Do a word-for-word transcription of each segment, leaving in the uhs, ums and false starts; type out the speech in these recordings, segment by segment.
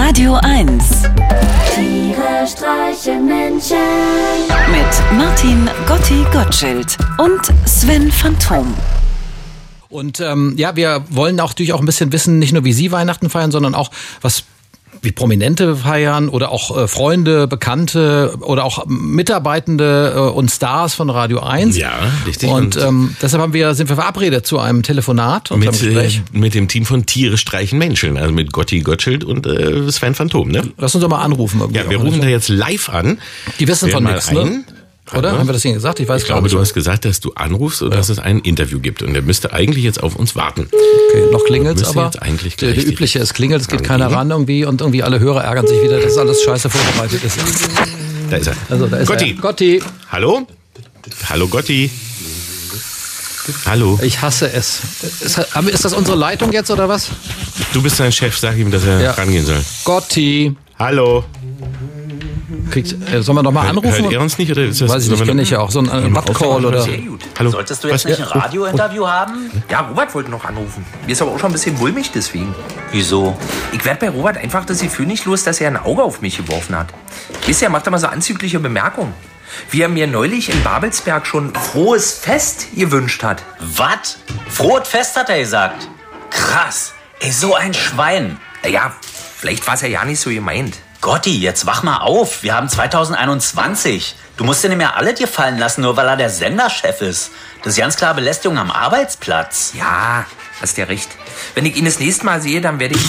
Radio eins. Tiere streichen Menschen. Mit Martin Gotti Gottschild und Sven Phantom. Und ähm, ja, wir wollen auch natürlich auch ein bisschen wissen, nicht nur wie Sie Weihnachten feiern, sondern auch was wie Prominente feiern oder auch äh, Freunde, Bekannte oder auch Mitarbeitende äh, und Stars von Radio eins. Ja, richtig. Und, und ähm, deshalb haben wir, sind wir verabredet zu einem Telefonat und mit, einem Gespräch. Äh, mit dem Team von Tiere streichen Menschen, also mit Gotti Gottschild und äh, Sven Phantom, ne? Lass uns doch mal anrufen. Ja, wir rufen da jetzt live an. Die wissen von mal nichts, ein. ne? Oder? Haben wir das Ihnen gesagt? Ich weiß Ich glaube, nicht. du hast gesagt, dass du anrufst und ja. dass es ein Interview gibt. Und der müsste eigentlich jetzt auf uns warten. Okay, noch klingelt's, aber jetzt eigentlich der, der übliche, es klingelt, es geht keiner ran irgendwie und irgendwie alle Hörer ärgern sich wieder, dass alles scheiße vorbereitet ist. Da ist er. Also, da ist Gotti. er. Gotti. Hallo? Hallo, Gotti. Hallo. Ich hasse es. Ist, ist das unsere Leitung jetzt oder was? Du bist sein Chef, sag ihm, dass er ja. rangehen soll. Gotti. Hallo. Kriegt, äh, sollen wir noch mal anrufen? Hört er uns nicht? Oder ist das, weiß ich nicht, kenne ich ja auch. So ein äh, Butt-Call oder... Sehr gut. Hallo. Solltest du jetzt Was? nicht ein Radiointerview haben? Ja, Robert wollte noch anrufen. Mir ist aber auch schon ein bisschen mulmig deswegen. Wieso? Ich werde bei Robert einfach das Gefühl nicht los, dass er ein Auge auf mich geworfen hat. Wisst ihr, er macht immer so anzügliche Bemerkungen. Wie er mir neulich in Babelsberg schon frohes Fest gewünscht hat. Was? Frohes Fest hat er gesagt? Krass. Ey, so ein Schwein. Naja, vielleicht war es ja ja nicht so gemeint. Gotti, jetzt wach mal auf. Wir haben zwanzig einundzwanzig. Du musst dir nicht mehr alles gefallen lassen, nur weil er der Senderchef ist. Das ist ganz klar Belästigung am Arbeitsplatz. Ja, hast ja recht. Wenn ich ihn das nächste Mal sehe, dann werde ich...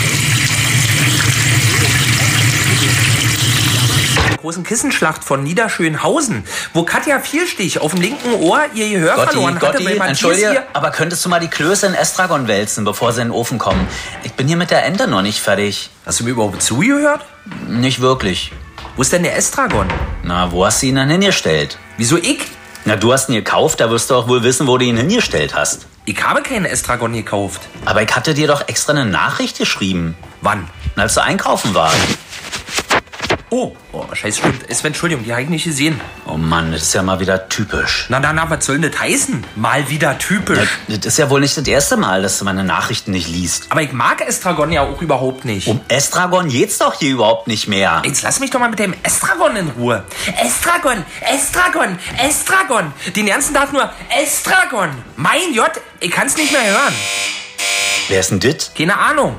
großen Kissenschlacht von Niederschönhausen, wo Katja Vierstich auf dem linken Ohr ihr Gehör Gotti, verloren hatte. Gotti, entschuldige, aber könntest du mal die Klöße in Estragon wälzen, bevor sie in den Ofen kommen? Ich bin hier mit der Ente noch nicht fertig. Hast du mir überhaupt zugehört? Nicht wirklich. Wo ist denn der Estragon? Na, wo hast du ihn dann hingestellt? Wieso ich? Na, du hast ihn gekauft, da wirst du auch wohl wissen, wo du ihn hingestellt hast. Ich habe keinen Estragon gekauft. Aber ich hatte dir doch extra eine Nachricht geschrieben. Wann? Als du einkaufen warst. Oh, oh, scheiße, stimmt. Sven, Entschuldigung, die habe ich nicht gesehen. Oh Mann, das ist ja mal wieder typisch. Na, na, na, was soll denn das heißen? Mal wieder typisch. Na, das ist ja wohl nicht das erste Mal, dass du meine Nachrichten nicht liest. Aber ich mag Estragon ja auch überhaupt nicht. Um Estragon geht's doch hier überhaupt nicht mehr. Jetzt lass mich doch mal mit dem Estragon in Ruhe. Estragon, Estragon, Estragon. Den ganzen Tag nur Estragon. Mein Gott, ich kann's nicht mehr hören. Wer ist denn das? Keine Ahnung.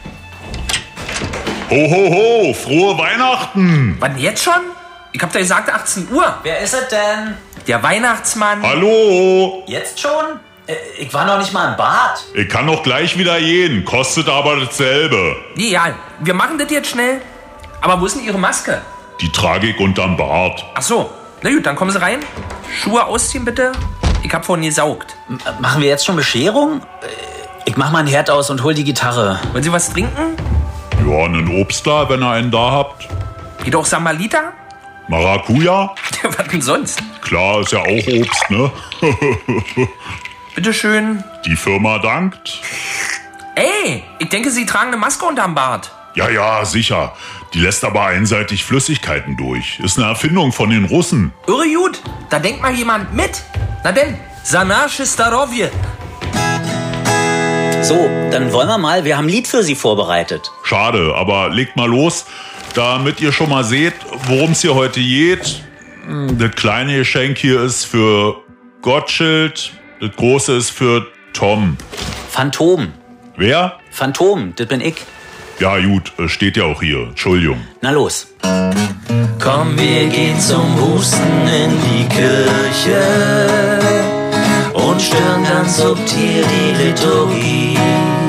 Ho, ho, ho, frohe Weihnachten! Wann jetzt schon? Ich hab doch gesagt achtzehn Uhr. Wer ist es denn? Der Weihnachtsmann. Hallo? Jetzt schon? Äh, ich war noch nicht mal im Bad. Ich kann doch gleich wieder gehen, kostet aber dasselbe. Ja, wir machen das jetzt schnell. Aber wo ist denn Ihre Maske? Die trage ich unterm Bart. Ach so, na gut, dann kommen Sie rein. Schuhe ausziehen bitte. Ich hab vorhin gesaugt. M- machen wir jetzt schon Bescherung? Ich mach mal einen Herd aus und hol die Gitarre. Wollen Sie was trinken? Ja, einen Obstler, wenn ihr einen da habt. Geht auch Samalita? Maracuja? Was denn sonst? Klar, ist ja auch Obst, ne? Bitteschön. Die Firma dankt. Ey, ich denke, Sie tragen eine Maske unterm Bart. Ja, ja, sicher. Die lässt aber einseitig Flüssigkeiten durch. Ist eine Erfindung von den Russen. Irre gut, da denkt mal jemand mit. Na denn, Sanasche Starovje. So, dann wollen wir mal. Wir haben ein Lied für Sie vorbereitet. Schade, aber legt mal los, damit ihr schon mal seht, worum es hier heute geht. Das kleine Geschenk hier ist für Gottschild, das große ist für Tom. Phantom. Wer? Phantom, das bin ich. Ja gut, steht ja auch hier. Entschuldigung. Na los. Komm, wir gehen zum Husten in die Kirche und stören ganz subtil die Liturgie.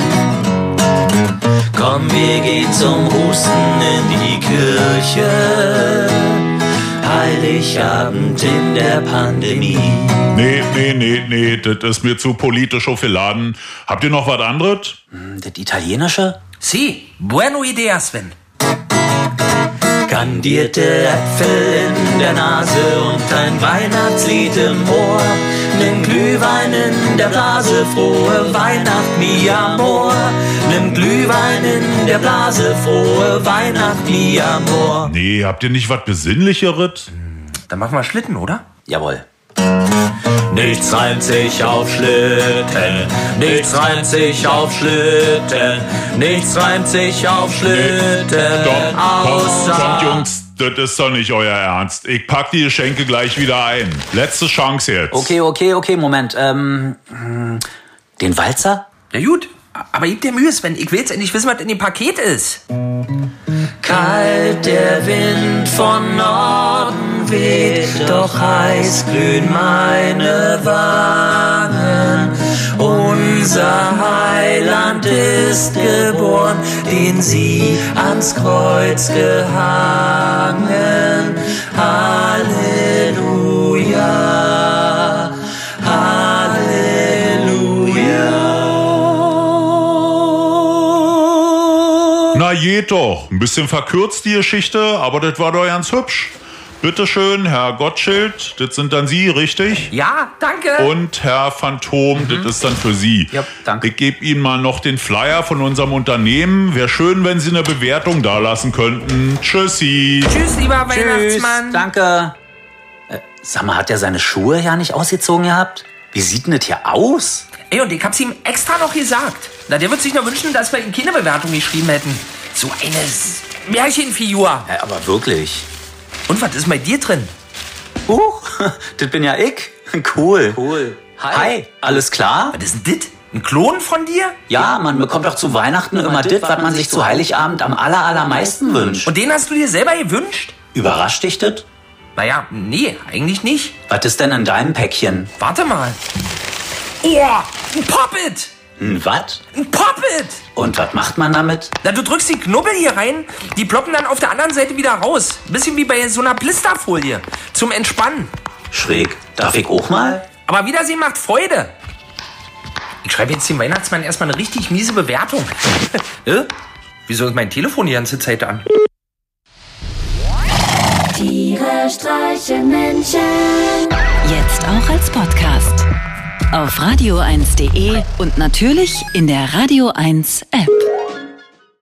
Komm, wir gehen zum Husten in die Kirche, Heiligabend in der Pandemie. Nee, nee, nee, nee, das ist mir zu politisch aufgeladen. Habt ihr noch was anderes? Das Italienische? Si, bueno idea, Sven. Kandierte Äpfel in der Nase und ein Weihnachtslied im Ohr. Nimm Glühwein in der Blase, frohe Weihnacht, mi amor. Nimm Glühwein in der Blase, frohe Weihnacht, mi amor. Nee, habt ihr nicht was Besinnlicheres? Dann machen wir Schlitten, oder? Jawohl. Nichts reimt sich auf Schlitten, nichts reimt sich auf Schlitten, nichts reimt sich auf Schlitten, Stopp, außer... kommt, kommt, Jungs, das ist doch nicht euer Ernst. Ich pack die Geschenke gleich wieder ein. Letzte Chance jetzt. Okay, okay, okay, Moment. Ähm, den Walzer? Na gut, aber gib dir Mühe, Sven. Ich will jetzt endlich wissen, was in dem Paket ist. Kalt der Wind von Norden weht, doch heiß glühen meine Wangen. Unser Heiland ist geboren, den sie ans Kreuz gehangen. Halleluja, Halleluja. Na geht doch. Ein bisschen verkürzt die Geschichte, aber das war doch ganz hübsch. Bitteschön, Herr Gottschild, das sind dann Sie, richtig? Ja, danke. Und Herr Phantom, mhm. das ist dann für Sie. Ja, danke. Ich gebe Ihnen mal noch den Flyer von unserem Unternehmen. Wäre schön, wenn Sie eine Bewertung dalassen könnten. Tschüssi. Tschüss, lieber Tschüss, Weihnachtsmann. danke. Äh, sag mal, hat er seine Schuhe ja nicht ausgezogen gehabt? Wie sieht denn das hier aus? Ey, und ich hab's ihm extra noch gesagt. Na, der wird sich noch wünschen, dass wir ihm keine Bewertung geschrieben hätten. So eine Märchenfigur. Ja, aber wirklich. Und was ist bei dir drin? Uh, das bin ja ich. Cool. Cool. Hi. Hi, alles klar? Was ist denn das? Ein Klon von dir? Ja, man bekommt doch zu Weihnachten immer das, was man sich zu Heiligabend am aller, allermeisten wünscht. Und den hast du dir selber gewünscht? Überrascht dich das? Naja, nee, eigentlich nicht. Was ist denn in deinem Päckchen? Warte mal. Oh, ein Pop-It! Ein was? Ein Pop-It! Und was macht man damit? Na, du drückst die Knubbel hier rein, die ploppen dann auf der anderen Seite wieder raus. Ein bisschen wie bei so einer Blisterfolie. Zum Entspannen. Schräg. Darf ich auch mal? Aber Wiedersehen macht Freude. Ich schreibe jetzt dem Weihnachtsmann erstmal eine richtig miese Bewertung. äh? Wieso ist mein Telefon die ganze Zeit an? Tiere streichen Menschen. Jetzt auch als Podcast. Auf radio eins punkt de und natürlich in der Radio eins App.